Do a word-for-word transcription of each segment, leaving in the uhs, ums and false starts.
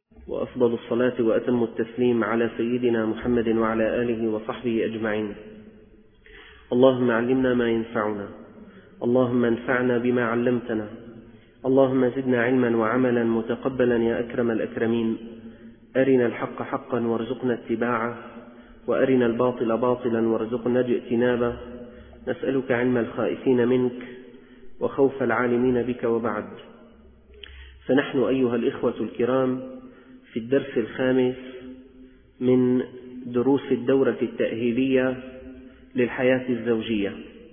وأفضل الصلاة وأتم التسليم على سيدنا محمد وعلى آله وصحبه أجمعين. اللهم علمنا ما ينفعنا، اللهم انفعنا بما علمتنا، اللهم زدنا علما وعملا متقبلا يا أكرم الأكرمين. أرنا الحق حقا وارزقنا اتباعه، وأرنا الباطل باطلا وارزقنا اجتنابه. نسألك علم الخائفين منك وخوف العالمين بك، وبعد. فنحن أيها الإخوة الكرام في الدرس الخامس من دروس الدورة التأهيلية للحياة الزوجية.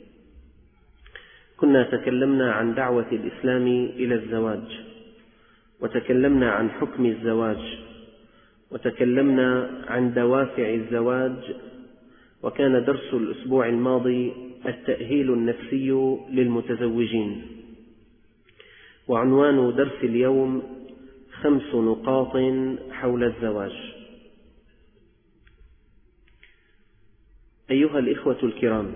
كنا تكلمنا عن دعوة الإسلام إلى الزواج، وتكلمنا عن حكم الزواج، وتكلمنا عن دوافع الزواج، وكان درس الأسبوع الماضي التأهيل النفسي للمتزوجين. وعنوان درس اليوم خمس نقاط حول الزواج. أيها الإخوة الكرام،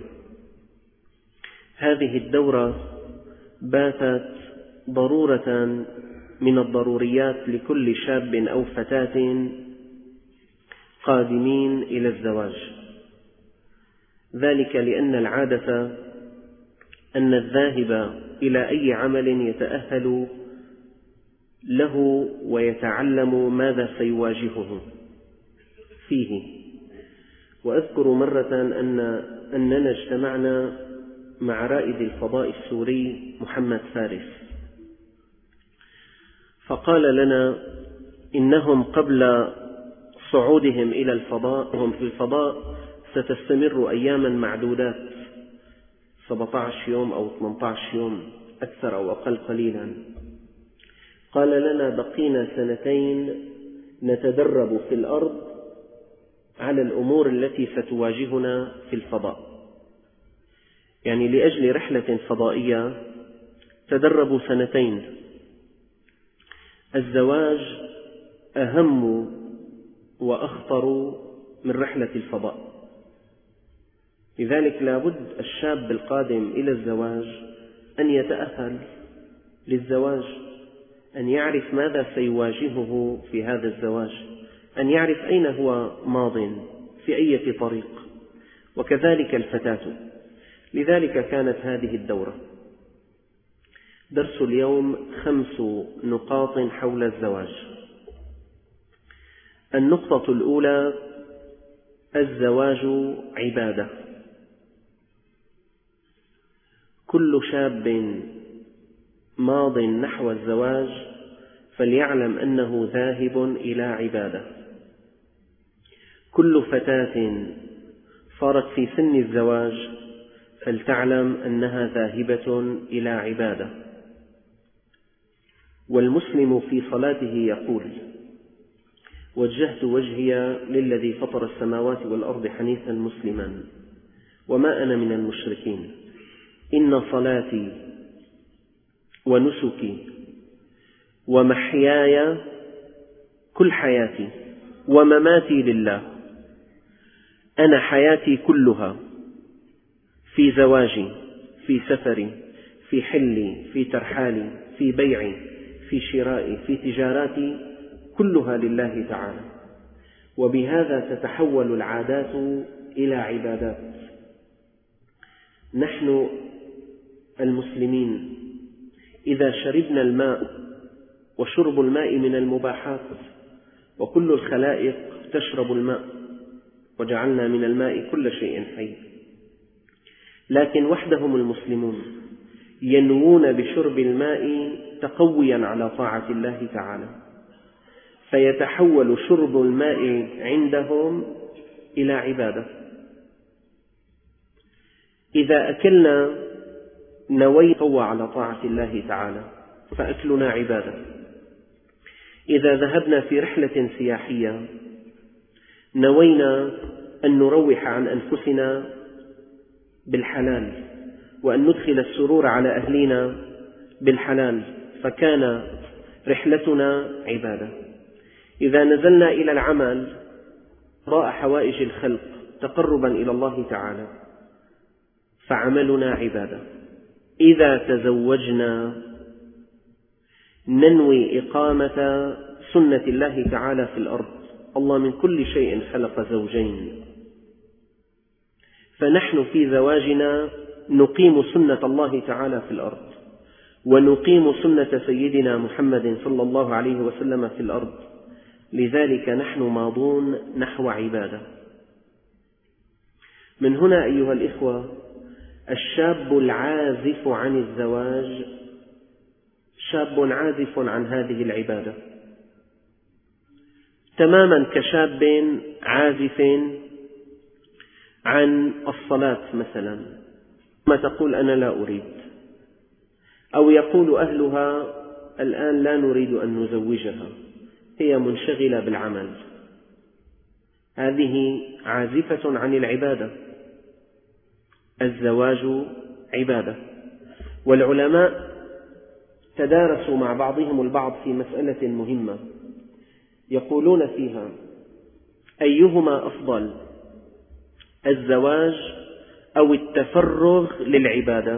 هذه الدورة باتت ضرورة من الضروريات لكل شاب أو فتاة قادمين إلى الزواج، ذلك لأن العادة أن الذاهب إلى أي عمل يتأهل له ويتعلم ماذا سيواجهه فيه. وأذكر مرة أن أننا اجتمعنا مع رائد الفضاء السوري محمد فارس، فقال لنا إنهم قبل صعودهم إلى الفضاء، هم في الفضاء ستستمر أياما معدودات، سبعة عشر يوم أو ثمانية عشر يوم، أكثر أو أقل قليلا. قال لنا بقينا سنتين نتدرب في الأرض على الأمور التي ستواجهنا في الفضاء، يعني لأجل رحلة فضائية تدربوا سنتين. الزواج أهم وأخطر من رحلة الفضاء، لذلك لا بد الشاب القادم إلى الزواج أن يتأهل للزواج، أن يعرف ماذا سيواجهه في هذا الزواج، أن يعرف أين هو ماضٍ في أي طريق، وكذلك الفتاة. لذلك كانت هذه الدورة. درس اليوم خمس نقاط حول الزواج. النقطة الأولى: الزواج عبادة. كل شاب ماض نحو الزواج فليعلم أنه ذاهب إلى عبادة. كل فتاة صارت في سن الزواج فلتعلم أنها ذاهبة إلى عبادة. والمسلم في صلاته يقول: وجهت وجهي للذي فطر السماوات والأرض حنيفا مسلما وما أنا من المشركين، إن صلاتي ونسكي ومحياي، كل حياتي، ومماتي لله. أنا حياتي كلها، في زواجي، في سفري، في حلي، في ترحالي، في بيعي، في شرائي، في تجاراتي، كلها لله تعالى. وبهذا تتحول العادات إلى عبادات. نحن المسلمين إذا شربنا الماء، وشرب الماء من المباحات، وكل الخلائق تشرب الماء، وجعلنا من الماء كل شيء حي، لكن وحدهم المسلمون ينوون بشرب الماء تقويا على طاعة الله تعالى، فيتحول شرب الماء عندهم إلى عبادة. إذا أكلنا نوينا قوة على طاعة الله تعالى فأكلنا عبادة. إذا ذهبنا في رحلة سياحية نوينا أن نروح عن أنفسنا بالحلال، وأن ندخل السرور على أهلنا بالحلال، فكان رحلتنا عبادة. إذا نزلنا إلى العمل قضاء حوائج الخلق تقربا إلى الله تعالى فعملنا عبادة. إذا تزوجنا ننوي إقامة سنة الله تعالى في الأرض. الله من كل شيء خلق زوجين، فنحن في زواجنا نقيم سنة الله تعالى في الأرض، ونقيم سنة سيدنا محمد صلى الله عليه وسلم في الأرض. لذلك نحن ماضون نحو عبادة. من هنا أيها الإخوة، الشاب العازف عن الزواج شاب عازف عن هذه العبادة تماما كشاب عازف عن الصلاة مثلا، ما تقول أنا لا أريد، أو يقول أهلها الآن لا نريد أن نزوجها، هي منشغلة بالعمل. هذه عازفة عن العبادة. الزواج عبادة. والعلماء تدارسوا مع بعضهم البعض في مسألة مهمة، يقولون فيها: أيهما أفضل، الزواج أو التفرغ للعبادة؟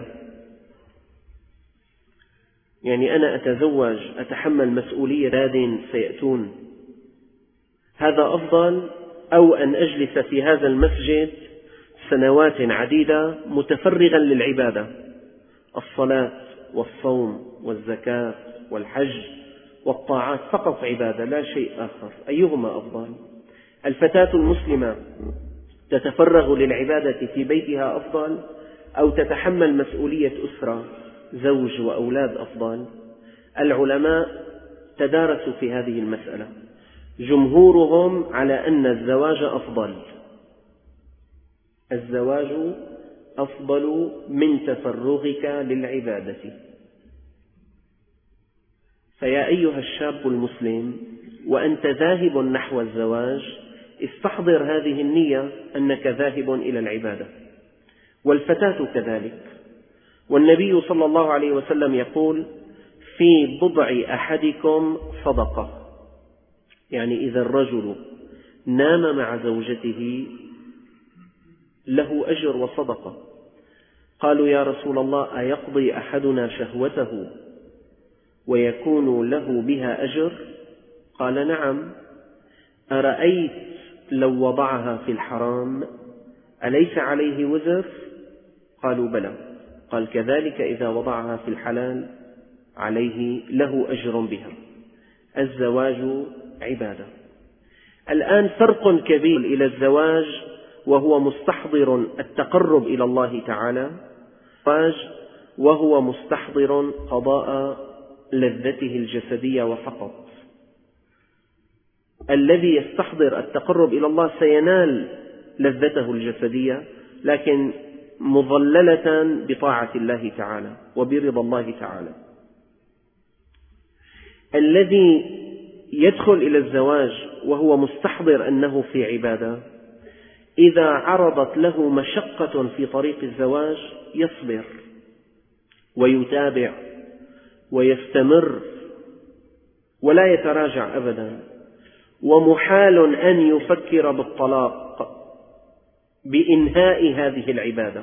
يعني أنا أتزوج، أتحمل مسؤولية أولاد سيأتون، هذا أفضل، أو أن أجلس في هذا المسجد سنوات عديدة متفرغا للعبادة، الصلاة والصوم والزكاة والحج والطاعات، فقط عبادة لا شيء آخر. أيهما أفضل؟ الفتاة المسلمة تتفرغ للعبادة في بيتها أفضل، أو تتحمل مسؤولية أسرة زوج وأولاد أفضل؟ العلماء تدارسوا في هذه المسألة، جمهورهم على أن الزواج أفضل، الزواج أفضل من تفرغك للعبادة. فيا أيها الشاب المسلم وأنت ذاهب نحو الزواج، استحضر هذه النية أنك ذاهب إلى العبادة، والفتاة كذلك. والنبي صلى الله عليه وسلم يقول: في بضع أحدكم صدقة، يعني إذا الرجل نام مع زوجته له أجر وصدقة. قالوا: يا رسول الله، أيقضي أحدنا شهوته ويكون له بها أجر؟ قال: نعم. أرأيت لو وضعها في الحرام أليس عليه وزر؟ قالوا: بلى. قال: كذلك إذا وضعها في الحلال عليه له أجر بها. الزواج عبادة. الآن فرق كبير إلى الزواج وهو مستحضر التقرب إلى الله تعالى، وهو مستحضر قضاء لذته الجسدية وفقط. الذي يستحضر التقرب إلى الله سينال لذته الجسدية، لكن مظللة بطاعة الله تعالى وبرضا الله تعالى. الذي يدخل إلى الزواج وهو مستحضر أنه في عبادة، إذا عرضت له مشقة في طريق الزواج يصبر ويتابع ويستمر ولا يتراجع أبدا. ومحال أن يفكر بالطلاق بإنهاء هذه العبادة.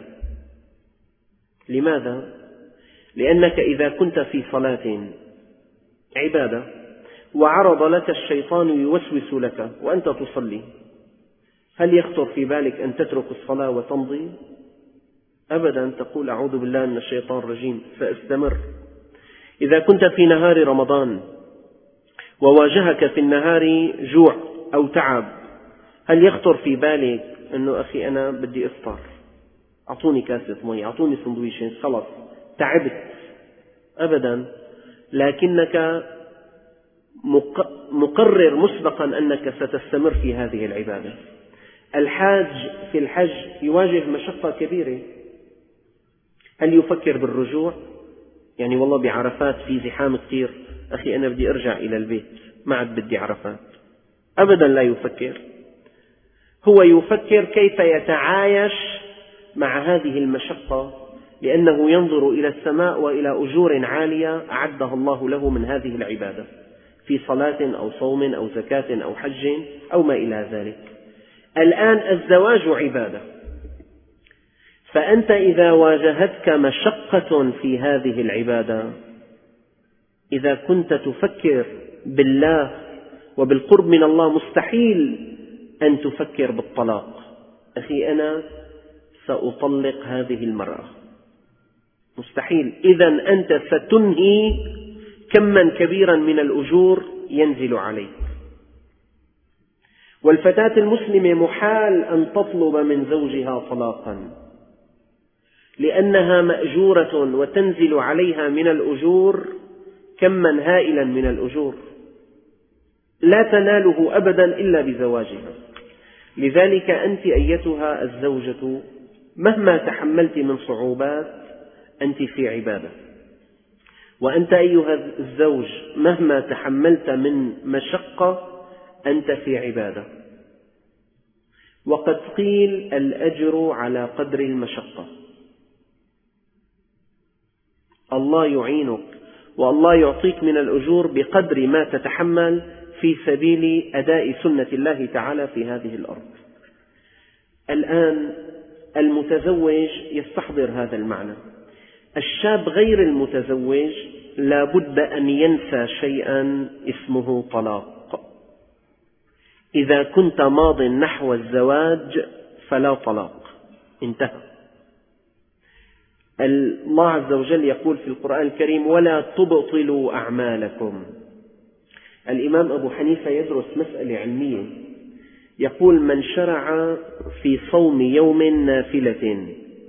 لماذا؟ لأنك إذا كنت في صلاة عبادة وعرض لك الشيطان يوسوس لك وأنت تصلي، هل يخطر في بالك أن تترك الصلاة وتمضي؟ أبدا، تقول: أعوذ بالله من الشيطان الرجيم، سأستمر. إذا كنت في نهار رمضان وواجهك في النهار جوع أو تعب، هل يخطر في بالك أنه أخي أنا بدي أفطر، أعطوني كاسة مي، أعطوني سندويشين، خلاص تعبت؟ أبدا، لكنك مقرر مسبقا أنك ستستمر في هذه العبادة. الحاج في الحج يواجه مشقة كبيرة، هل يفكر بالرجوع؟ يعني والله بعرفات في زحام كثير، أخي أنا بدي أرجع إلى البيت، ما عاد بدي عرفات. أبدا لا يفكر. هو يفكر كيف يتعايش مع هذه المشقة، لأنه ينظر إلى السماء وإلى أجور عالية أعدها الله له من هذه العبادة، في صلاة أو صوم أو زكاة أو حج أو ما إلى ذلك. الآن الزواج عبادة، فأنت إذا واجهتك مشقة في هذه العبادة، إذا كنت تفكر بالله وبالقرب من الله مستحيل أن تفكر بالطلاق. أخي أنا سأطلق هذه المرأة، مستحيل. إذن أنت ستنهي كما كبيرا من الأجور ينزل عليك. والفتاة المسلمة محال أن تطلب من زوجها طلاقا، لأنها مأجورة وتنزل عليها من الأجور كما هائلا من الأجور لا تناله أبدا إلا بزواجها. لذلك أنت أيتها الزوجة مهما تحملت من صعوبات أنت في عبادة، وأنت أيها الزوج مهما تحملت من مشقة أنت في عبادة. وقد قيل الأجر على قدر المشقة. الله يعينك والله يعطيك من الأجور بقدر ما تتحمل في سبيل أداء سنة الله تعالى في هذه الأرض. الآن المتزوج يستحضر هذا المعنى. الشاب غير المتزوج لا بد أن ينسى شيئا اسمه طلاق. إذا كنت ماض نحو الزواج فلا طلاق، انتهى. الله عز وجل يقول في القرآن الكريم: ولا تبطلوا أعمالكم. الإمام أبو حنيفة يدرس مسألة علمية، يقول: من شرع في صوم يوم نافلة،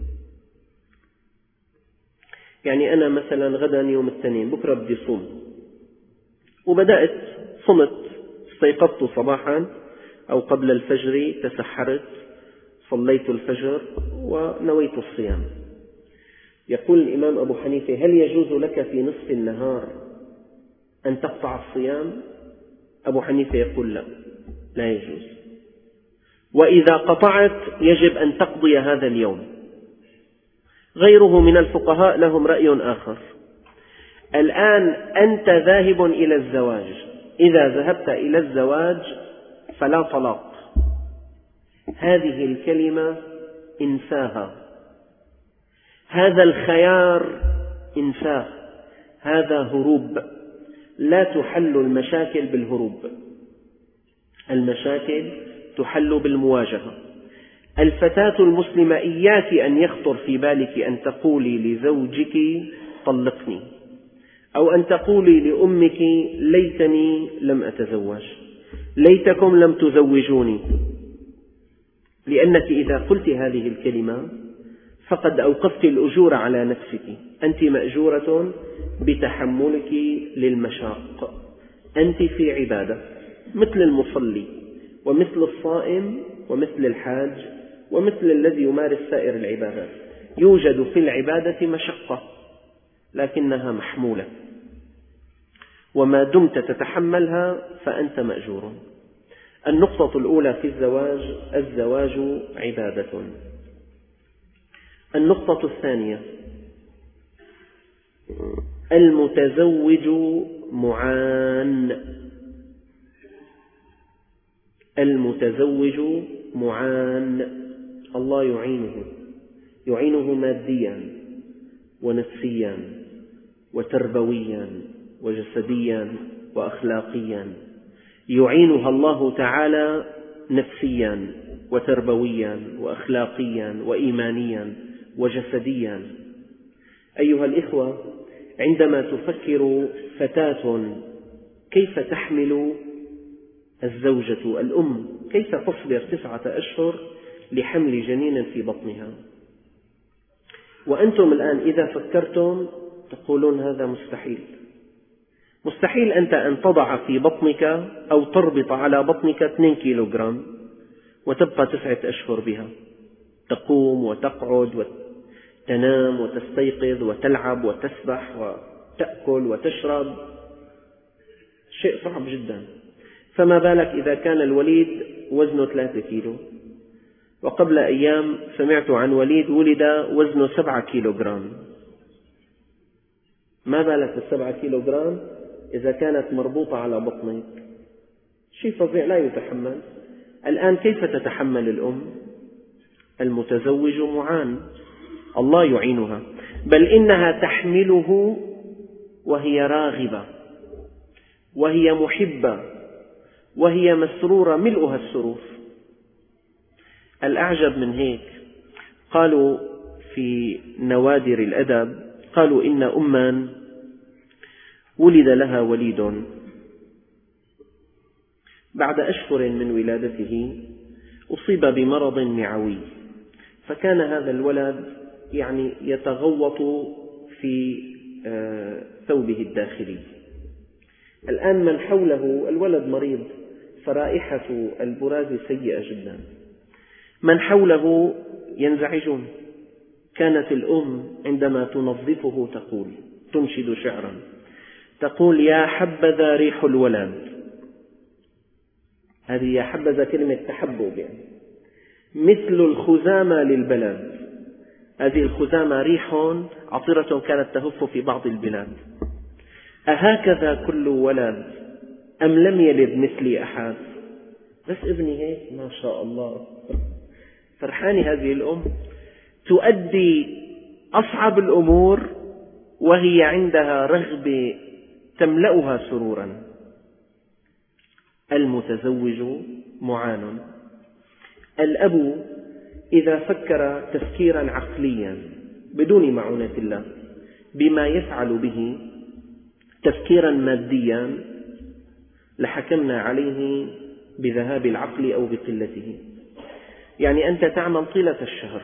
يعني أنا مثلا غدا يوم الاثنين بكرة بدي صوم، وبدأت صمت، استيقظت صباحا أو قبل الفجر، تسحرت، صليت الفجر ونويت الصيام. يقول الإمام أبو حنيفة: هل يجوز لك في نصف النهار أن تقطع الصيام؟ أبو حنيفة يقول لا، لا يجوز. وإذا قطعت يجب أن تقضي هذا اليوم. غيره من الفقهاء لهم رأي آخر. الآن أنت ذاهب إلى الزواج، إذا ذهبت إلى الزواج فلا طلاق. هذه الكلمة انساها، هذا الخيار انساه، هذا هروب. لا تحل المشاكل بالهروب، المشاكل تحل بالمواجهة. الفتاة المسلمة إياك أن يخطر في بالك أن تقولي لزوجك طلقني، أو أن تقولي لأمك ليتني لم أتزوج، ليتكم لم تزوجوني، لأنك إذا قلت هذه الكلمة فقد أوقفت الأجور على نفسك. أنت مأجورة بتحملك للمشاق، أنت في عبادة مثل المصلي ومثل الصائم ومثل الحاج ومثل الذي يمارس سائر العبادات. يوجد في العبادة مشقة لكنها محمولة، وما دمت تتحملها فأنت مأجور. النقطة الأولى في الزواج: الزواج عبادة. النقطة الثانية: المتزوج معان. المتزوج معان، الله يعينه، يعينه ماديا ونفسيا وتربويا وجسديا وأخلاقيا. يعينها الله تعالى نفسيا وتربويا وأخلاقيا وإيمانيا وجسديا. أيها الإخوة، عندما تفكر فتاة كيف تحمل الزوجة الأم، كيف تصبر تسعة أشهر لحمل جنين في بطنها، وأنتم الآن إذا فكرتم تقولون هذا مستحيل. مستحيل أنت أن تضع في بطنك أو تربط على بطنك اثنين كيلوغرام وتبقى تسعة أشهر بها، تقوم وتقعد وتنام وتستيقظ وتلعب وتسبح وتأكل وتشرب، شيء صعب جدا. فما بالك إذا كان الوليد وزنه ثلاثة كيلو، وقبل أيام سمعت عن وليد ولد وزنه سبعة كيلوغرام. ما بالك بالسبعة كيلوغرام إذا كانت مربوطة على بطنك، شيء فظيع لا يتحمل. الآن كيف تتحمل الأم؟ المتزوج معان، الله يعينها، بل إنها تحمله وهي راغبة وهي محبة وهي مسرورة ملؤها السرور. الأعجب من هيك قالوا في نوادر الأدب، قالوا إن أما ولد لها وليد، بعد أشهر من ولادته أصيب بمرض معوي، فكان هذا الولد يعني يتغوط في ثوبه الداخلي. الآن من حوله الولد مريض، فرائحة البراز سيئة جدا، من حوله ينزعجون. كانت الأم عندما تنظفه تقول، تنشد شعرا، تقول: يا حبذا ريح الولد. هذه يا حبذا كلمة تحبب، يعني مثل الخزامة للبلد. هذه الخزامة ريح عطرة كانت تهف في بعض البلاد. أهكذا كل ولد أم لم يلد مثلي أحد؟ بس ابني هيك ما شاء الله. فرحانة هذه الأم، تؤدي أصعب الأمور وهي عندها رغبة تملأها سرورا. المتزوج معان. الأب إذا فكر تفكيرا عقليا بدون معونة الله بما يفعل به تفكيرا ماديا لحكمنا عليه بذهاب العقل أو بقلته. يعني أنت تعمل طيلة الشهر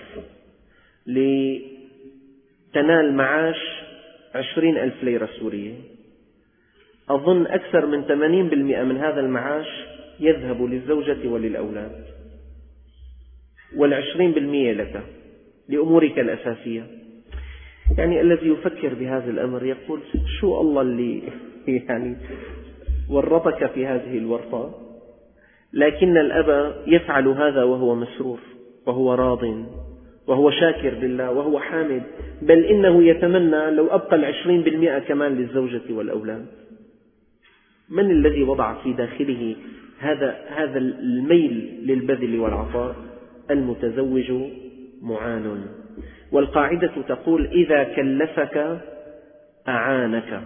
لتنال معاش عشرين ألف ليرة سورية، أظن أكثر من ثمانين بالمئة من هذا المعاش يذهب للزوجة وللأولاد، والعشرين بالمئة لك لأمورك الأساسية. يعني الذي يفكر بهذا الأمر يقول: شو الله اللي يعني ورطك في هذه الورطة؟ لكن الأب يفعل هذا وهو مسرور، وهو راض، وهو شاكر لله، وهو حامد، بل إنه يتمنى لو أبقى العشرين بالمئة كمان للزوجة والأولاد. من الذي وضع في داخله هذا هذا الميل للبذل والعطاء؟ المتزوج معان. والقاعدة تقول: إذا كلفك أعانك.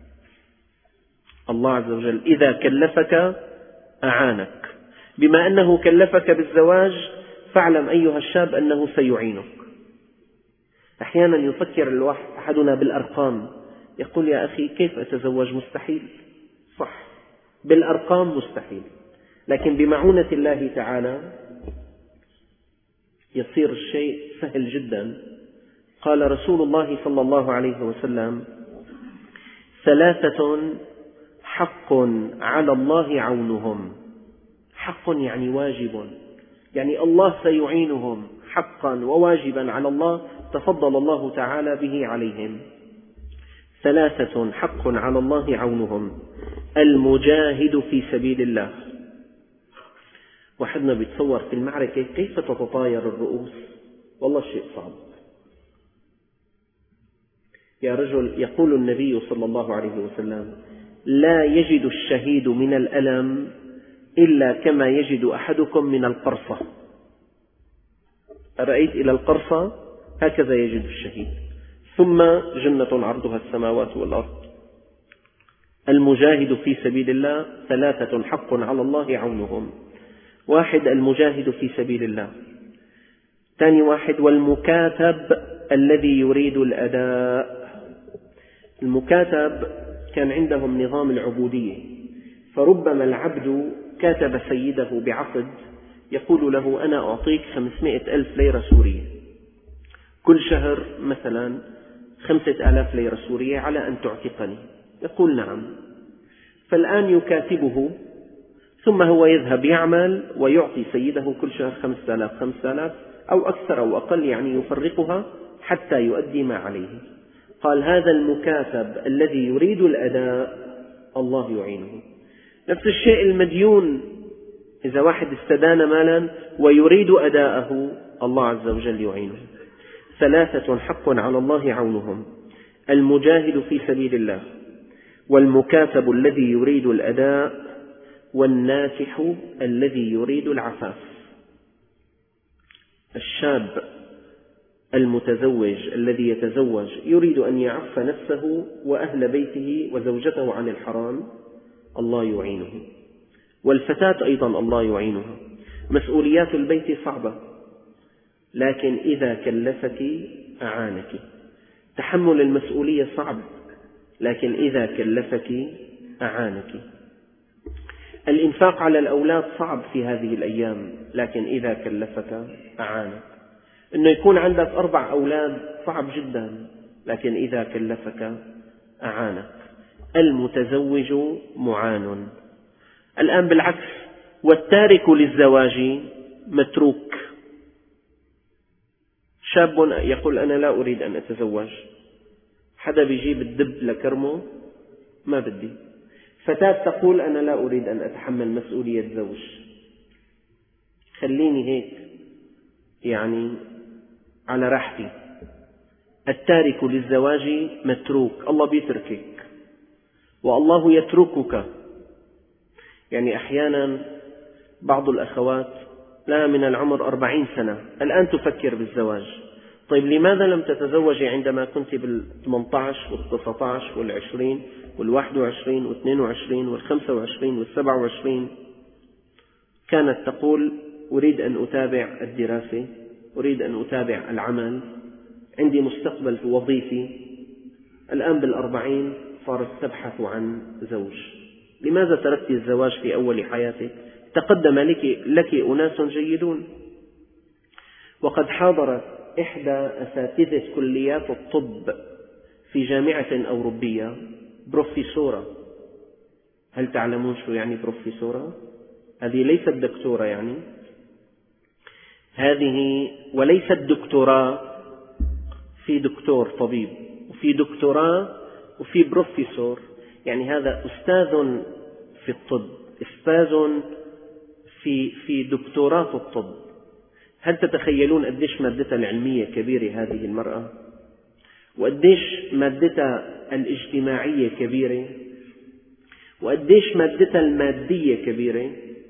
الله عز وجل إذا كلفك أعانك، بما أنه كلفك بالزواج فاعلم أيها الشاب أنه سيعينك. أحيانا يفكر الواحد أحدنا بالأرقام، يقول: يا أخي كيف أتزوج؟ مستحيل. صح، بالأرقام مستحيل، لكن بمعونة الله تعالى يصير الشيء سهل جدا. قال رسول الله صلى الله عليه وسلم: ثلاثة حق على الله عونهم. حق يعني واجب، يعني الله سيعينهم حقا وواجبا على الله تفضل الله تعالى به عليهم. ثلاثة حق على الله عونهم: المجاهد في سبيل الله. واحدنا بيتصور في المعركة كيف تتطاير الرؤوس، والله شيء صعب. يا رجل، يقول النبي صلى الله عليه وسلم: لا يجد الشهيد من الألم إلا كما يجد أحدكم من القرصة. أرأيت إلى القرصة هكذا يجد الشهيد، ثم جنة عرضها السماوات والأرض. المجاهد في سبيل الله ثلاثة حق على الله عونهم. واحد المجاهد في سبيل الله، ثاني واحد والمكاتب الذي يريد الأداء. المكاتب كان عندهم نظام العبودية، فربما العبد كاتب سيده بعقد يقول له: أنا أعطيك خمسمائة ألف ليرة سورية كل شهر، مثلا خمسة آلاف ليرة سورية على أن تعتقني. يقول: نعم. فالآن يكاتبه، ثم هو يذهب يعمل ويعطي سيده كل شهر خمسة آلاف خمسة آلاف أو أكثر أو أقل، يعني يفرقها حتى يؤدي ما عليه. قال: هذا المكاتب الذي يريد الأداء الله يعينه. نفس الشيء المديون، إذا واحد استدان مالا ويريد أداءه الله عز وجل يعينه. ثلاثة حق على الله عونهم: المجاهد في سبيل الله، والمكاتب الذي يريد الأداء، والناكح الذي يريد العفاف. الشاب المتزوج الذي يتزوج يريد أن يعف نفسه وأهل بيته وزوجته عن الحرام، الله يعينه. والفتاة أيضا الله يعينها. مسؤوليات البيت صعبة، لكن إذا كلفك أعانك. تحمل المسؤولية صعب، لكن إذا كلفك أعانك. الإنفاق على الأولاد صعب في هذه الأيام، لكن إذا كلفك أعانك. إنه يكون عندك أربع أولاد صعب جدا، لكن إذا كلفك أعانك. المتزوج معان. الآن بالعكس، والتارك للزواج متروك. شاب يقول أنا لا أريد أن أتزوج، حدا بيجيب الدب لكرمه ما بدي. فتاة تقول أنا لا أريد أن أتحمل مسؤولية زوج، خليني هيك يعني على راحتي. التارك للزواج متروك، الله بيتركك والله يتركك. يعني أحيانا بعض الأخوات لها من العمر أربعين سنة الآن تفكر بالزواج. طيب لماذا لم تتزوجي عندما كنت بالثمانية عشر والتسعة عشر والعشرين والواحد وعشرين والاثنين وعشرين والخمسة وعشرين والسبعة وعشرين؟ كانت تقول أريد أن أتابع الدراسة، أريد أن أتابع العمل، عندي مستقبل وظيفي. الآن بالأربعين صارت تبحث عن زوج. لماذا تركت الزواج في أول حياتك؟ تقدم لك, لك أناس جيدون. وقد حاضرت إحدى أساتذة كليات الطب في جامعة أوروبية بروفيسورة. هل تعلمون شو يعني بروفيسورة؟ هذه ليست دكتورة يعني، هذه وليست دكتوراه. في دكتور طبيب وفي دكتوراه وفي بروفيسور، يعني هذا أستاذ في الطب، أستاذ في في دكتوراه الطب. هل تتخيلون قديش مادتها العلمية كبيرة هذه المرأة؟ وقديش مادتها الاجتماعية كبيرة؟ وقديش مادتها المادية كبيرة؟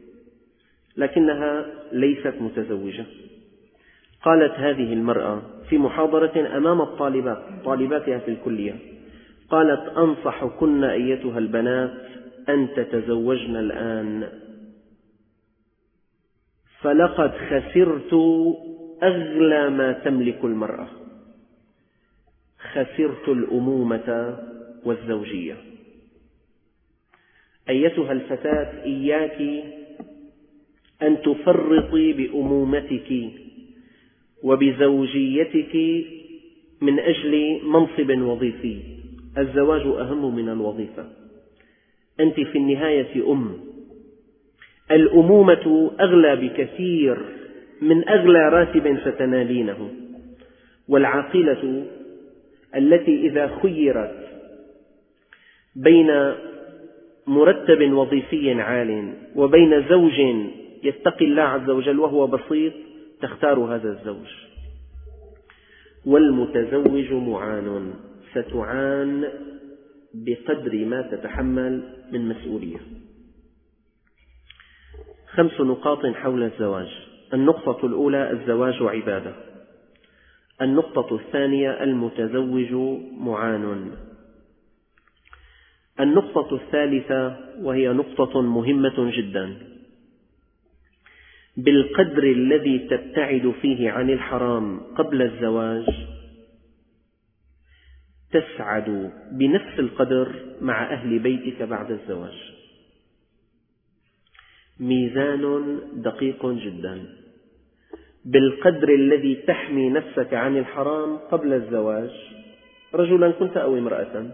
لكنها ليست متزوجة. قالت هذه المرأة في محاضرة أمام الطالبات طالباتها في الكلية، قالت أنصحكن أيتها البنات أن تتزوجن الآن، فلقد خسرت أغلى ما تملك المرأة، خسرت الأمومة والزوجية. أيتها الفتاة إياك أن تفرطي بأمومتك وبزوجيتك من أجل منصب وظيفي. الزواج أهم من الوظيفة. أنت في النهاية أم. الأمومة أغلى بكثير من أغلى راتب ستنالينه. والعاقلة التي إذا خيرت بين مرتب وظيفي عال وبين زوج يتقي الله عز وجل وهو بسيط تختار هذا الزوج. والمتزوج معان، ستعان بقدر ما تتحمل من مسؤولية. خمس نقاط حول الزواج. النقطة الأولى: الزواج عبادة. النقطة الثانية: المتزوج معان. النقطة الثالثة وهي نقطة مهمة جدا: بالقدر الذي تبتعد فيه عن الحرام قبل الزواج تسعد بنفس القدر مع أهل بيتك بعد الزواج. ميزان دقيق جدا. بالقدر الذي تحمي نفسك عن الحرام قبل الزواج، رجلا كنت أو امرأة،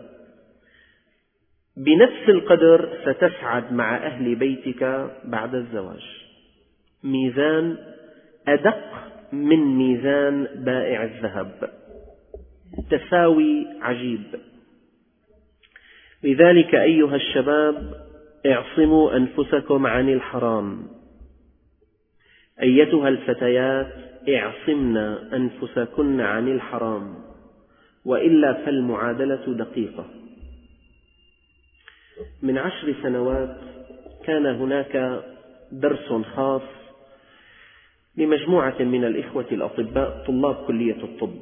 بنفس القدر ستسعد مع أهل بيتك بعد الزواج. ميزان أدق من ميزان بائع الذهب، تساوي عجيب. لذلك أيها الشباب اعصموا أنفسكم عن الحرام. أيتها الفتيات اعصمن أنفسكن عن الحرام، وإلا فالمعادلة دقيقة. من عشر سنوات كان هناك درس خاص لمجموعة من الإخوة الأطباء طلاب كلية الطب،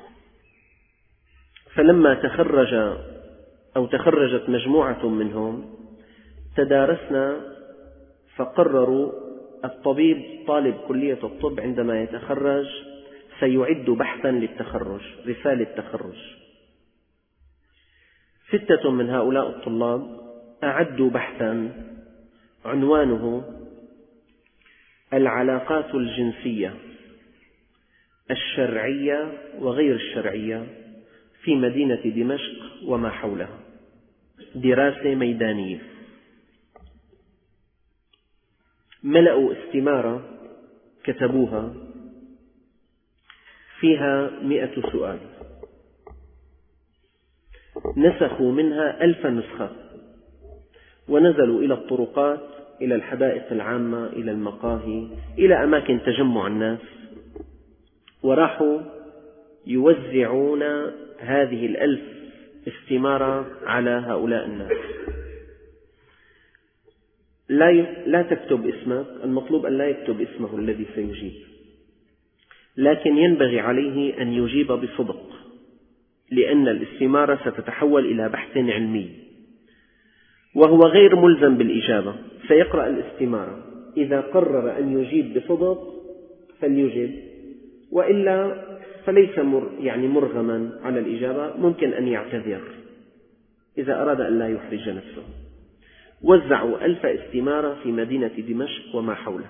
فلما تخرج أو تخرجت مجموعة منهم تدارسنا فقرروا الطبيب طالب كلية الطب عندما يتخرج سيعد بحثا للتخرج، رسالة تخرج. ستة من هؤلاء الطلاب أعدوا بحثا عنوانه العلاقات الجنسية الشرعية وغير الشرعية في مدينة دمشق وما حولها، دراسة ميدانية. ملأوا استمارة كتبوها فيها مئة سؤال، نسخوا منها ألف نسخة ونزلوا إلى الطرقات، إلى الحدائق العامة، إلى المقاهي، إلى أماكن تجمع الناس، وراحوا يوزعون هذه الألف استمارة على هؤلاء الناس. لا لا تكتب اسمك، المطلوب أن لا يكتب اسمه الذي سيجيب، لكن ينبغي عليه أن يجيب بصدق، لأن الاستمارة ستتحول إلى بحث علمي، وهو غير ملزم بالإجابة. سيقرأ الاستمارة، إذا قرر أن يجيب بصدق فليجب، وإلا فليس مر يعني مرغما على الإجابة، ممكن أن يعتذر إذا أراد أن لا يحرج نفسه. وزعوا ألف استمارة في مدينة دمشق وما حولها.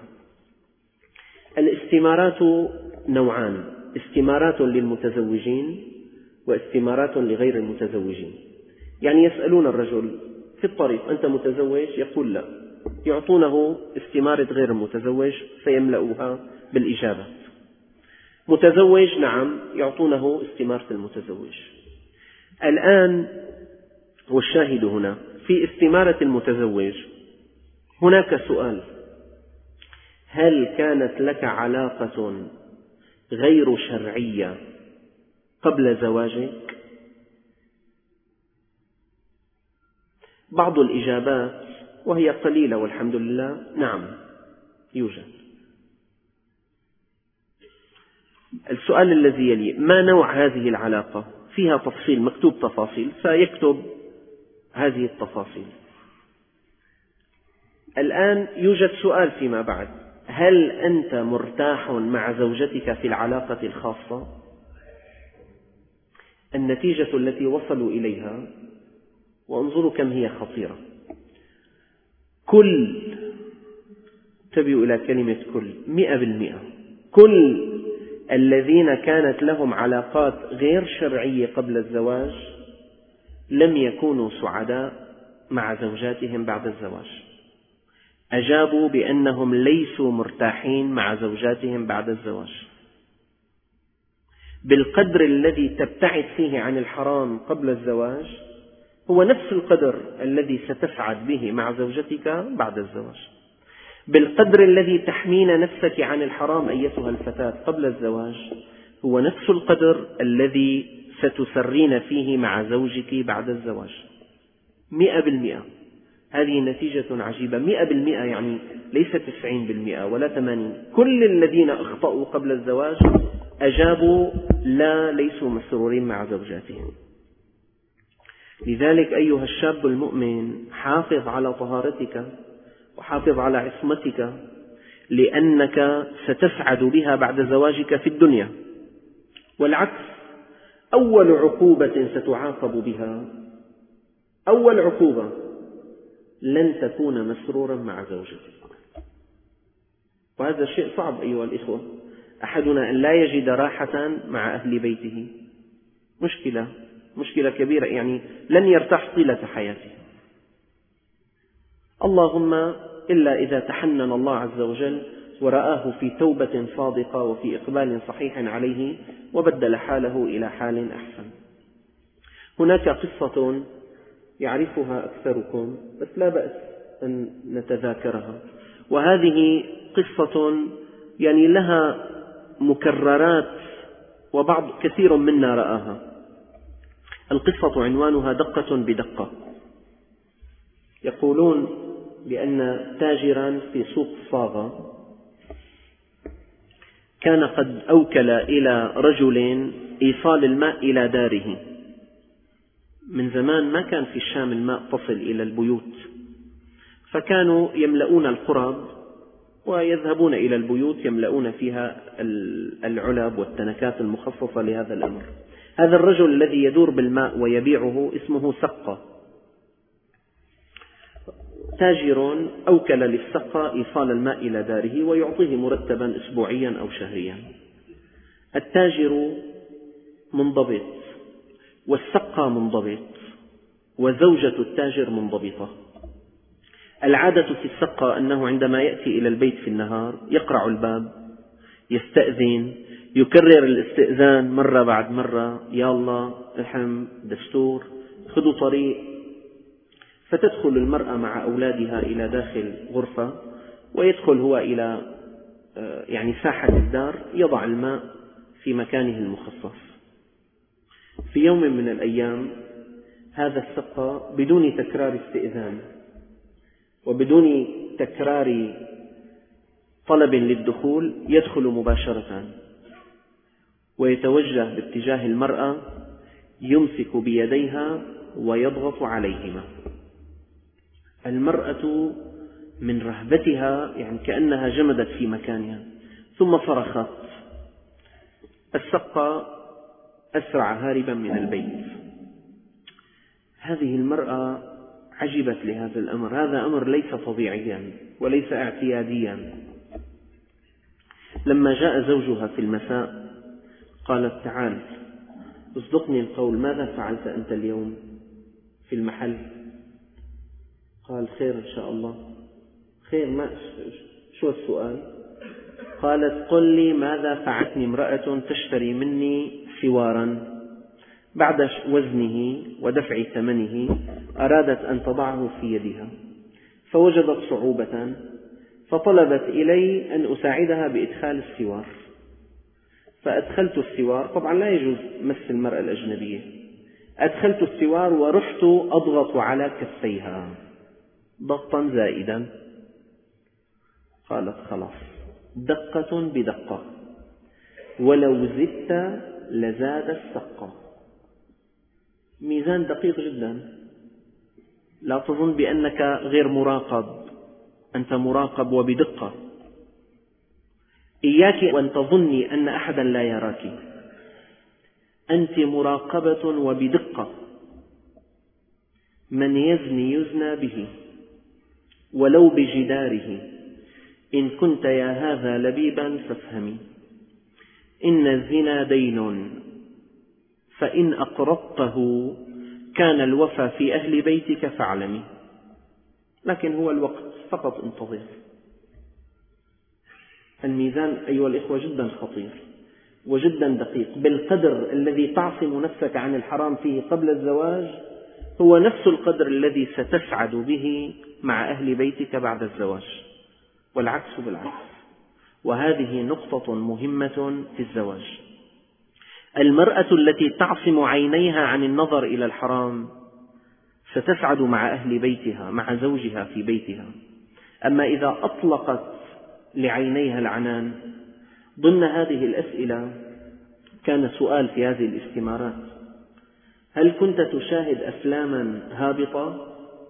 الاستمارات نوعان: استمارات للمتزوجين واستمارات لغير المتزوجين. يعني يسألون الرجل في الطريق: أنت متزوج؟ يقول لا، يعطونه استمارة غير المتزوج فيملؤها بالإجابة. متزوج؟ نعم، يعطونه استمارة المتزوج. الآن والشاهد هنا في استمارة المتزوج هناك سؤال: هل كانت لك علاقة غير شرعية قبل زواجك؟ بعض الإجابات وهي قليلة والحمد لله نعم يوجد. السؤال الذي يلي: ما نوع هذه العلاقة؟ فيها تفصيل، مكتوب تفاصيل، سيكتب هذه التفاصيل. الآن يوجد سؤال فيما بعد: هل أنت مرتاح مع زوجتك في العلاقة الخاصة؟ النتيجة التي وصلوا إليها، وانظروا كم هي خطيرة، كل، انتبهوا إلى كلمة كل، مئة بالمئة، كل الذين كانت لهم علاقات غير شرعية قبل الزواج لم يكونوا سعداء مع زوجاتهم بعد الزواج. أجابوا بأنهم ليسوا مرتاحين مع زوجاتهم بعد الزواج. بالقدر الذي تبتعد فيه عن الحرام قبل الزواج هو نفس القدر الذي ستسعد به مع زوجتك بعد الزواج. بالقدر الذي تحمين نفسك عن الحرام أيتها الفتاة قبل الزواج هو نفس القدر الذي ستسرين فيه مع زوجك بعد الزواج. مئة بالمئة. هذه نتيجة عجيبة. مئة بالمئة يعني ليس تسعين بالمئة ولا ثمانين. كل الذين أخطأوا قبل الزواج أجابوا لا، ليسوا مسرورين مع زوجاتهم. لذلك أيها الشاب المؤمن، حافظ على طهارتك وحافظ على عصمتك، لأنك ستسعد بها بعد زواجك في الدنيا. والعكس، أول عقوبة ستعاقب بها، أول عقوبة، لن تكون مسرورا مع زوجتك. وهذا شيء صعب أيها الإخوة. أحدنا أن لا يجد راحة مع أهل بيته، مشكلة مشكلة كبيرة، يعني لن يرتاح طيلة حياته. اللهم إلا إذا تحنن الله عز وجل ورآه في توبة صادقة وفي إقبال صحيح عليه وبدل حاله إلى حال أحسن. هناك قصة يعرفها أكثركم بس لا بأس أن نتذاكرها، وهذه قصة يعني لها مكررات وبعض كثير منا رآها. القصة عنوانها دقة بدقة. يقولون بأن تاجرا في سوق صاغة كان قد أوكل إلى رجل إيصال الماء إلى داره. من زمان ما كان في الشام الماء تصل إلى البيوت، فكانوا يملؤون القرب ويذهبون إلى البيوت يملؤون فيها العلب والتنكات المخصصة لهذا الأمر. هذا الرجل الذي يدور بالماء ويبيعه اسمه سقة، تاجر أوكل للسقة إيصال الماء إلى داره ويعطيه مرتبا أسبوعيا أو شهريا. التاجر منضبط والسقة منضبط وزوجة التاجر منضبطة. العادة في السقة أنه عندما يأتي إلى البيت في النهار يقرع الباب، يستأذن، يكرر الاستئذان مرة بعد مرة، يا الله رحم دستور خذوا طريق. فتدخل المرأة مع أولادها إلى داخل غرفة ويدخل هو إلى يعني ساحة الدار، يضع الماء في مكانه المخصص. في يوم من الأيام هذا السقة بدون تكرار استئذان وبدون تكرار طلب للدخول يدخل مباشرة ويتوجه باتجاه المرأة، يمسك بيديها ويضغط عليهما. المرأة من رهبتها يعني كأنها جمدت في مكانها ثم صرخت. السقة أسرع هاربا من البيت. هذه المرأة عجبت لهذا الأمر، هذا أمر ليس طبيعيا وليس اعتياديا. لما جاء زوجها في المساء قالت تعال اصدقني القول، ماذا فعلت أنت اليوم في المحل؟ قال خير إن شاء الله. خير ما شو السؤال؟ قالت قل لي ماذا فعلتني امرأة تشتري مني سوارا بعد وزنه ودفع ثمنه أرادت أن تضعه في يدها فوجدت صعوبة فطلبت إلي أن أساعدها بإدخال السوار، فأدخلت السوار. طبعا لا يجوز مس المرأة الأجنبية. أدخلت السوار ورحت أضغط على كفيها ضغطا زائدا. قالت خلاص دقة بدقة ولو زدت لزاد السقة. ميزان دقيق جدا. لا تظن بأنك غير مراقب، أنت مراقب وبدقة. إياك وأن تظني أن أحدا لا يراك، أنت مراقبة وبدقة. من يزني يزنى به ولو بجداره، إن كنت يا هذا لبيبا فافهمي إن الزنا دين فإن أقرضته كان الوفى في أهل بيتك فاعلمي، لكن هو الوقت فقط انتظر. الميزان أيها الإخوة جدا خطير وجدا دقيق. بالقدر الذي تعصم نفسك عن الحرام فيه قبل الزواج هو نفس القدر الذي ستسعد به مع أهل بيتك بعد الزواج، والعكس بالعكس. وهذه نقطة مهمة في الزواج. المرأة التي تعصم عينيها عن النظر إلى الحرام ستسعد مع أهل بيتها مع زوجها في بيتها. أما إذا أطلقت لعينيها العنان. ضمن هذه الأسئلة كان سؤال في هذه الاستمارات: هل كنت تشاهد أفلاما هابطة؟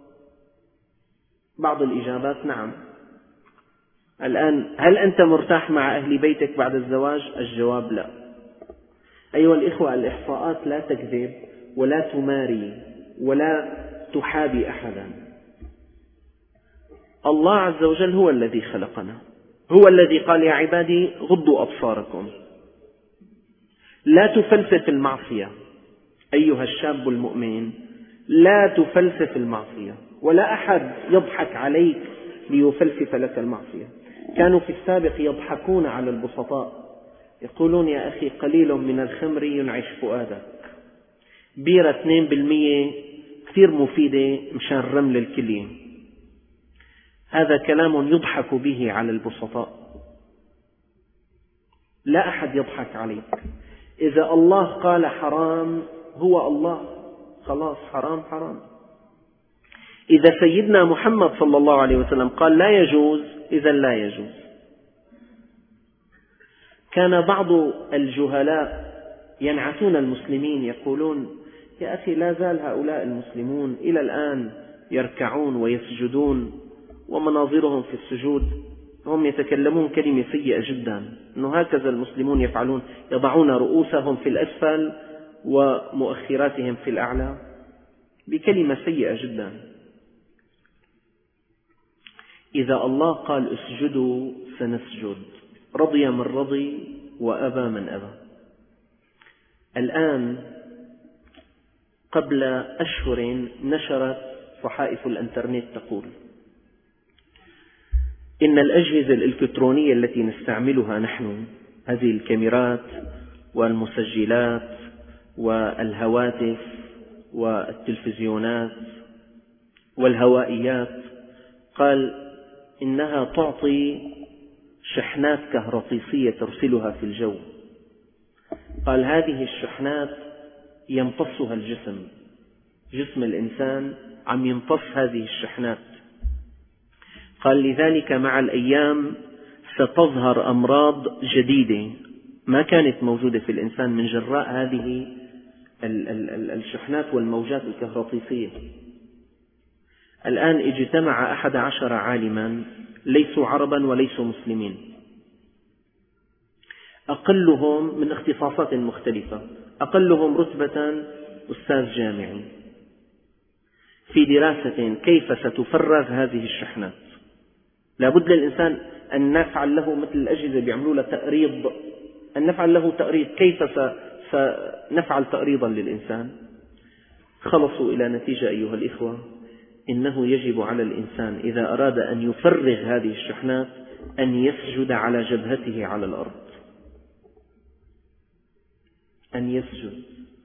بعض الإجابات نعم. الآن هل أنت مرتاح مع أهل بيتك بعد الزواج؟ الجواب لا. أيها الإخوة، الإحصاءات لا تكذب ولا تماري ولا تحابي أحدا. الله عز وجل هو الذي خلقنا، هو الذي قال يا عبادي غضوا أبصاركم. لا تفلسف المعصية أيها الشاب المؤمن، لا تفلسف المعصية، ولا أحد يضحك عليك ليفلسف لك المعصية. كانوا في السابق يضحكون على البسطاء، يقولون يا أخي قليل من الخمر ينعش فؤادك، بيرة اثنين بالمئة كثير مفيدة مشان رمل الكلية. هذا كلام يضحك به على البسطاء، لا أحد يضحك عليك. إذا الله قال حرام هو الله، خلاص حرام حرام. إذا سيدنا محمد صلى الله عليه وسلم قال لا يجوز، إذا لا يجوز. كان بعض الجهلاء ينعتون المسلمين يقولون يا أخي لا زال هؤلاء المسلمون إلى الآن يركعون ويسجدون ومناظرهم في السجود هم يتكلمون كلمة سيئة جدا، أنه هكذا المسلمون يفعلون، يضعون رؤوسهم في الأسفل ومؤخراتهم في الأعلى، بكلمة سيئة جدا. إذا الله قال اسجدوا سنسجد، رضي من رضي وأبى من أبى. الآن قبل أشهر نشرت صحائف الإنترنت تقول إن الأجهزة الإلكترونية التي نستعملها نحن، هذه الكاميرات والمسجلات والهواتف والتلفزيونات والهوائيات، قال إنها تعطي شحنات كهرطيسية ترسلها في الجو. قال هذه الشحنات يمتصها الجسم، جسم الإنسان عم يمتص هذه الشحنات. قال لذلك مع الأيام ستظهر أمراض جديدة ما كانت موجودة في الإنسان من جراء هذه الشحنات والموجات الكهرطيسية. الآن اجتمع أحد عشر عالما ليسوا عربا وليسوا مسلمين، أقلهم من اختصاصات مختلفة، أقلهم رتبة أستاذ جامعي، في دراسة كيف ستفرغ هذه الشحنات. لا بد للإنسان أن نفعل له مثل الأجهزة بيعملوا له تأريض، أن نفعل له تأريض، كيف سنفعل تأريضا للإنسان. خلصوا إلى نتيجة أيها الإخوة، إنه يجب على الإنسان إذا أراد أن يفرغ هذه الشحنات أن يسجد على جبهته على الأرض، أن يسجد،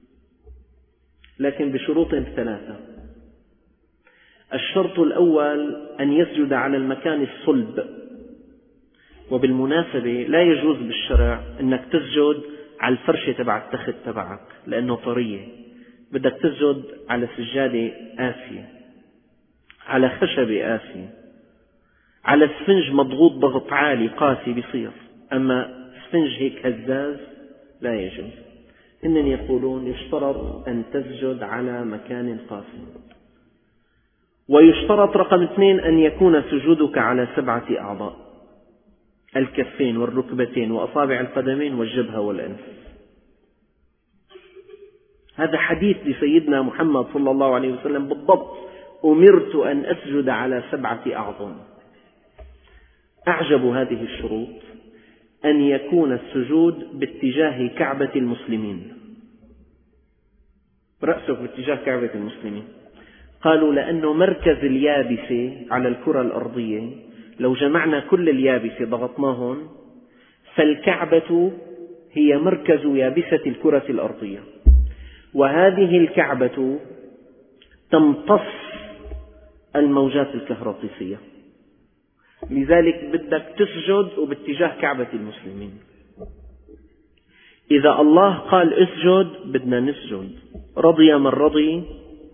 لكن بشروط ثلاثة. الشرط الأول أن يسجد على المكان الصلب، وبالمناسبة لا يجوز بالشرع أنك تسجد على الفرشة تبع التخت تبعك لأنه طرية، بدك تسجد على سجادة آسية، على خشبة آسية، على اسفنج مضغوط ضغط عالي قاسي بيصير، أما اسفنج هيك هزاز لا يجوز. إنهم يقولون يشترط أن تسجد على مكان قاسي. ويشترط رقم اثنين أن يكون سجودك على سبعة أعضاء: الكفين والركبتين وأصابع القدمين والجبهة والأنف. هذا حديث لسيدنا محمد صلى الله عليه وسلم بالضبط: أمرت أن أسجد على سبعة أعظم. أعجب هذه الشروط أن يكون السجود باتجاه كعبة المسلمين، رأسك باتجاه كعبة المسلمين. قالوا لأنه مركز اليابسة على الكرة الأرضية، لو جمعنا كل اليابسة ضغطناهم فالكعبة هي مركز يابسة الكرة الأرضية، وهذه الكعبة تمتص الموجات الكهرطيسية، لذلك بدك تسجد وباتجاه كعبة المسلمين. إذا الله قال اسجد بدنا نسجد، رضي من رضي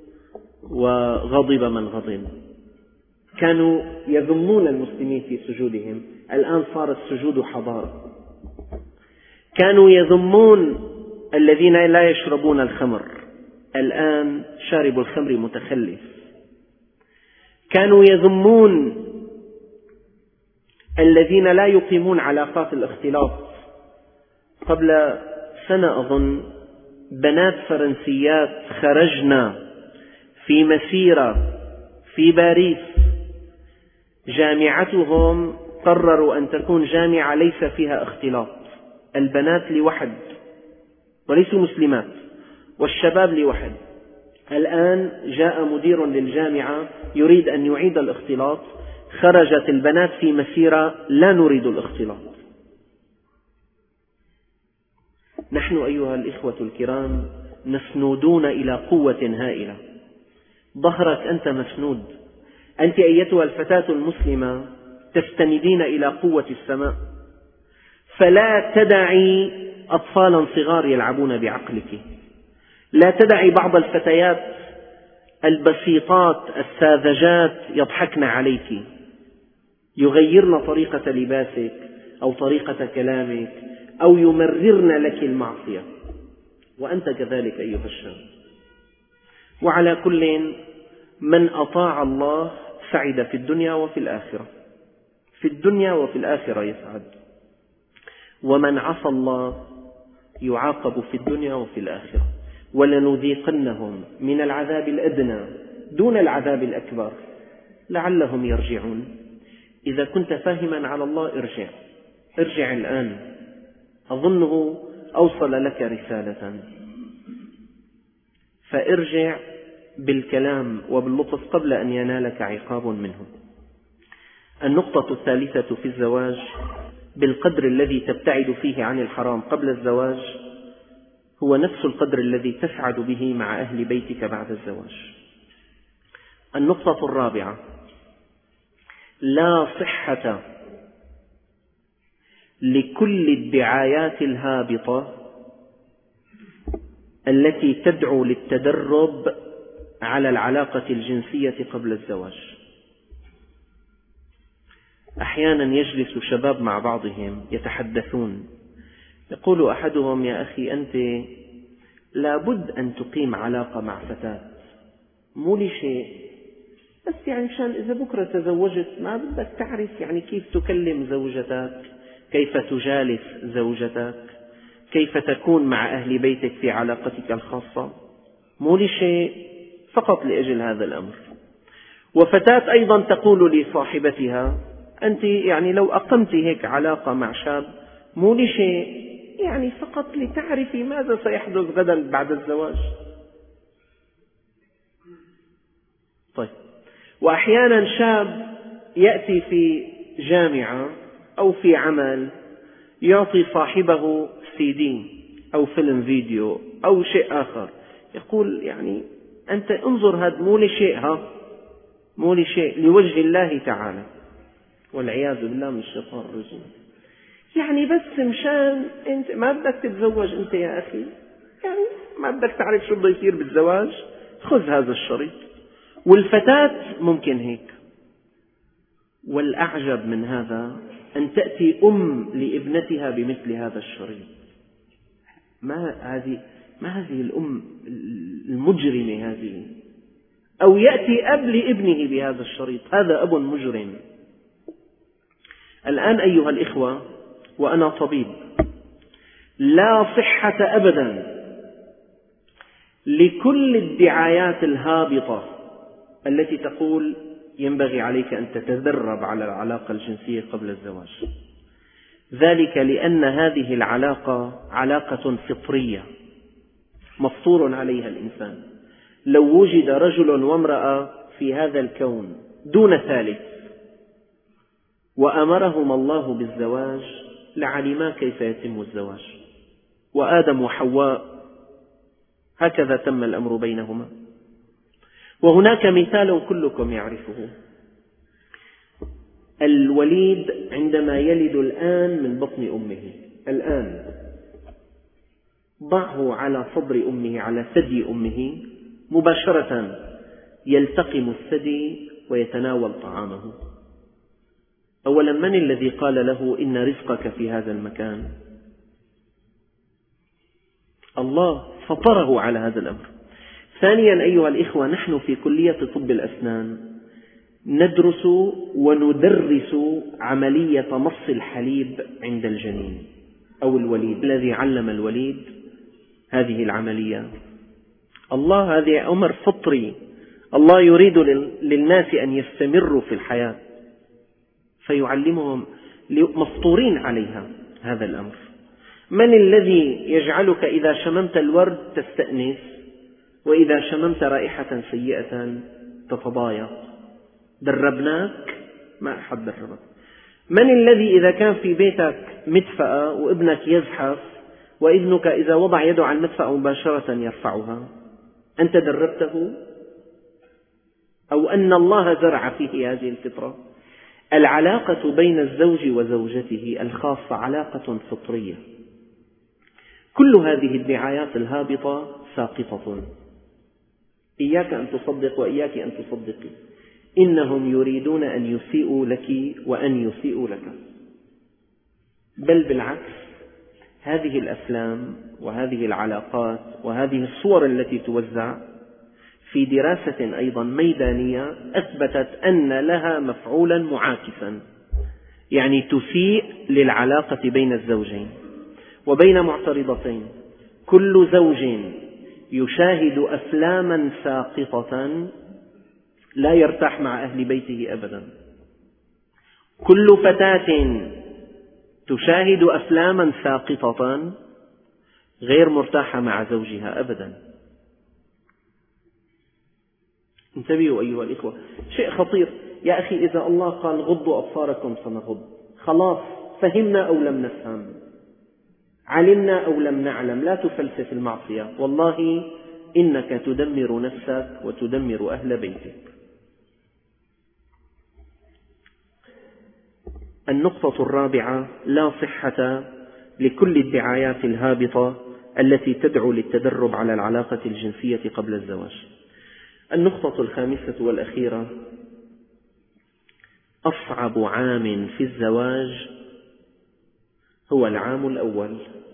وغضب من غضب. كانوا يذمون المسلمين في سجودهم، الآن صار السجود حضارة. كانوا يذمون الذين لا يشربون الخمر، الآن شارب الخمر متخلف. كانوا يذمون الذين لا يقيمون علاقات الاختلاط. قبل سنة أظن بنات فرنسيات خرجنا في مسيرة في باريس، جامعتهم قرروا أن تكون جامعة ليس فيها اختلاط، البنات لوحد وليسوا مسلمات والشباب لوحد. الآن جاء مدير للجامعة يريد أن يعيد الاختلاط، خرجت البنات في مسيرة لا نريد الاختلاط. نحن أيها الإخوة الكرام مسنودون إلى قوة هائلة، ظهرك أنت مسنود، أنت أيتها الفتاة المسلمة تستندين إلى قوة السماء، فلا تدعي أطفالا صغار يلعبون بعقلك، لا تدعي بعض الفتيات البسيطات الساذجات يضحكن عليك، يغيرن طريقة لباسك أو طريقة كلامك أو يمررن لك المعصية، وأنت كذلك أيها الشاب. وعلى كل من أطاع الله سعد في الدنيا وفي الآخرة، في الدنيا وفي الآخرة يسعد. ومن عصى الله يعاقب في الدنيا وفي الآخرة. ولنذيقنهم من العذاب الأدنى دون العذاب الأكبر لعلهم يرجعون. إذا كنت فاهما على الله ارجع، ارجع الآن، أظنه أوصل لك رسالة، فارجع بالكلام وباللطف قبل أن ينالك عقاب منه. النقطة الثالثة في الزواج: بالقدر الذي تبتعد فيه عن الحرام قبل الزواج هو نفس القدر الذي تسعد به مع أهل بيتك بعد الزواج. النقطة الرابعة: لا صحة لكل الدعايات الهابطة التي تدعو للتدرب على العلاقة الجنسية قبل الزواج. أحيانا يجلس شباب مع بعضهم يتحدثون، يقول أحدهم: يا أخي أنت لابد أن تقيم علاقة مع فتاة، مو لشيء، بس يعني مشان إذا بكرة تزوجت ما بدك تعرف يعني كيف تكلم زوجتك، كيف تجالس زوجتك، كيف تكون مع أهل بيتك في علاقتك الخاصة، مو لشيء، فقط لأجل هذا الأمر. وفتاة أيضا تقول لصاحبتها: أنت يعني لو أقمت هيك علاقة مع شاب مو لشيء، يعني فقط لتعرفي ماذا سيحدث غدا بعد الزواج. طيب، وأحيانا شاب يأتي في جامعة أو في عمل يعطي صاحبه سي دي أو فيلم فيديو أو شيء آخر، يقول يعني أنت انظر، هذا مو لشيء، ها مو لشيء، لوجه الله تعالى، والعياذ بالله من الشيطان الرجيم. يعني بس مشان أنت ما بدك تتزوج أنت يا أخي، يعني ما بدك تعرف شو بده يصير بالزواج، خذ هذا الشريط. والفتاة ممكن هيك. والأعجب من هذا أن تأتي أم لابنتها بمثل هذا الشريط. ما هذه ما هذه الأم المجرمة هذه؟ أو يأتي أب لابنه بهذا الشريط، هذا أب مجرم. الآن أيها الإخوة، وأنا طبيب، لا صحة أبدا لكل الدعايات الهابطة التي تقول ينبغي عليك أن تتدرب على العلاقة الجنسية قبل الزواج. ذلك لأن هذه العلاقة علاقة فطرية مفطور عليها الإنسان. لو وجد رجل وامرأة في هذا الكون دون ثالث وأمرهما الله بالزواج لعلما كيف يتم الزواج، وآدم وحواء هكذا تم الأمر بينهما. وهناك مثال كلكم يعرفه: الوليد عندما يلد الآن من بطن أمه، الآن ضعه على صدر أمه، على ثدي أمه، مباشرة يلتقم الثدي ويتناول طعامه. أولا، من الذي قال له إن رزقك في هذا المكان؟ الله فطره على هذا الأمر. ثانيا أيها الإخوة، نحن في كلية طب الأسنان ندرس وندرس عملية مص الحليب عند الجنين أو الوليد. الذي علم الوليد هذه العملية الله. هذا أمر فطري، الله يريد للناس أن يستمروا في الحياة فيعلمهم، مفطورين عليها هذا الأمر. من الذي يجعلك إذا شممت الورد تستأنس وإذا شممت رائحة سيئة تتضايق؟ دربناك؟ ما أحد دربك. من الذي إذا كان في بيتك مدفأة وابنك يزحف وابنك إذا وضع يده على المدفأة مباشرة يرفعها، أنت دربته؟ أو أن الله زرع فيه هذه الفطرة؟ العلاقة بين الزوج وزوجته الخاصة علاقة فطرية. كل هذه الدعايات الهابطة ساقطة. إياك أن تصدق وإياك أن تصدقي، إنهم يريدون أن يسيئوا لك وأن يسيئوا لك. بل بالعكس، هذه الأفلام وهذه العلاقات وهذه الصور التي توزع في دراسة أيضا ميدانية أثبتت أن لها مفعولا معاكسا، يعني تسيء للعلاقة بين الزوجين وبين معترضتين. كل زوج يشاهد أفلاما ساقطة لا يرتاح مع أهل بيته أبدا. كل فتاة تشاهد أفلاما ساقطة غير مرتاحة مع زوجها أبدا. انتبهوا أيها الإخوة، شيء خطير. يا أخي إذا الله قال غضوا أبصاركم سنغض، خلاص فهمنا أو لم نفهم، علمنا أو لم نعلم، لا تفلسف المعصية، والله إنك تدمر نفسك وتدمر أهل بيتك. النقطة الرابعة: لا صحة لكل الدعايات الهابطة التي تدعو للتدرب على العلاقة الجنسية قبل الزواج. النقطة الخامسة والأخيرة: أصعب عام في الزواج هو العام الأول.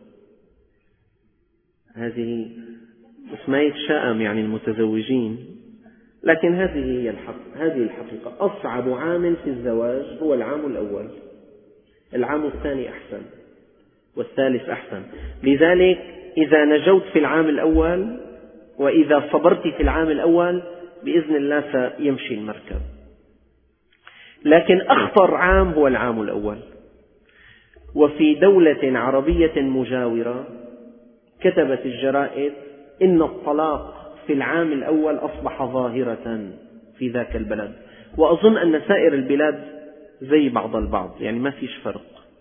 هذه ما يتشائم يعني المتزوجين، لكن هذه هي الحق، هذه الحقيقة. أصعب عام في الزواج هو العام الأول، العام الثاني أحسن والثالث أحسن. لذلك إذا نجوت في العام الأول وإذا صبرت في العام الأول بإذن الله سيمشي المركب. لكن أخطر عام هو العام الأول. وفي دولة عربية مجاورة كتبت الجرائد إن الطلاق في العام الأول أصبح ظاهرة في ذاك البلد، وأظن أن سائر البلاد زي بعض البعض، يعني ما فيش فرق.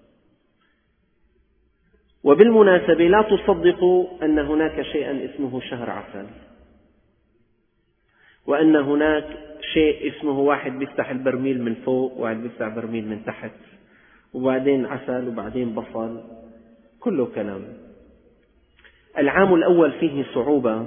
وبالمناسبة لا تصدقوا أن هناك شيئا اسمه شهر عسل، وأن هناك شيء اسمه واحد بيفتح البرميل من فوق وواحد بيفتح برميل من تحت، وبعدين عسل وبعدين بصل، كله كلام. العام الأول فيه صعوبة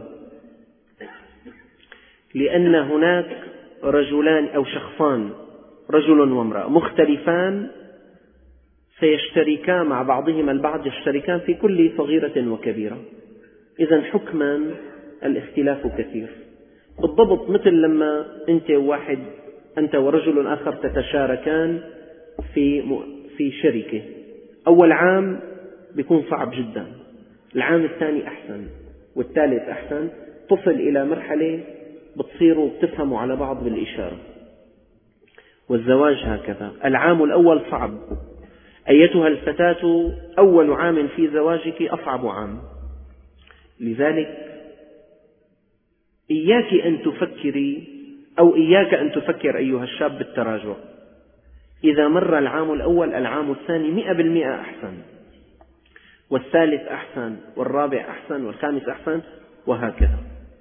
لأن هناك رجلان أو شخصان، رجل وامرأة مختلفان، سيشتركان مع بعضهما البعض، يشتركان في كل صغيرة وكبيرة. إذن حكما الاختلاف كثير، بالضبط مثل لما أنت وواحد أنت ورجل آخر تتشاركان في في شركة. أول عام بيكون صعب جدا، العام الثاني أحسن والثالث أحسن، تصل إلى مرحلة بتصيروا بتفهموا على بعض بالإشارة. والزواج هكذا، العام الأول صعب. أيتها الفتاة، أول عام في زواجك أصعب عام. لذلك إياك أن تفكري أو إياك أن تفكر أيها الشاب بالتراجع. إذا مر العام الأول، العام الثاني مئة بالمئة أحسن، والثالث أحسن، والرابع أحسن، والخامس أحسن، وهكذا.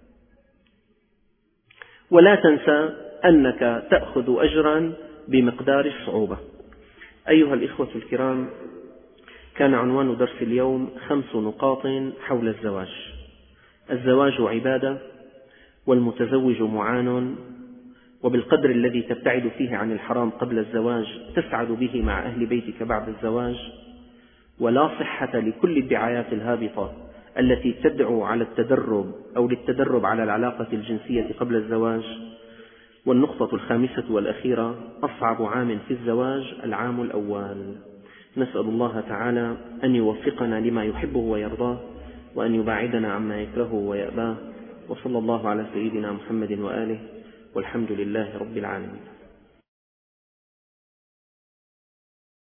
ولا تنسى أنك تأخذ أجرا بمقدار الصعوبة. أيها الإخوة الكرام، كان عنوان درس اليوم خمس نقاط حول الزواج. الزواج عبادة، والمتزوج معان، وبالقدر الذي تبتعد فيه عن الحرام قبل الزواج تسعد به مع أهل بيتك بعد الزواج. ولا صحة لكل الدعايات الهابطة التي تدعو على التدرب أو للتدرب على العلاقة الجنسية قبل الزواج. والنقطة الخامسة والأخيرة: أصعب عام في الزواج العام الأول. نسأل الله تعالى أن يوفقنا لما يحبه ويرضاه، وأن يباعدنا عما يكرهه ويأباه. وصلى الله على سيدنا محمد وآله، والحمد لله رب العالمين.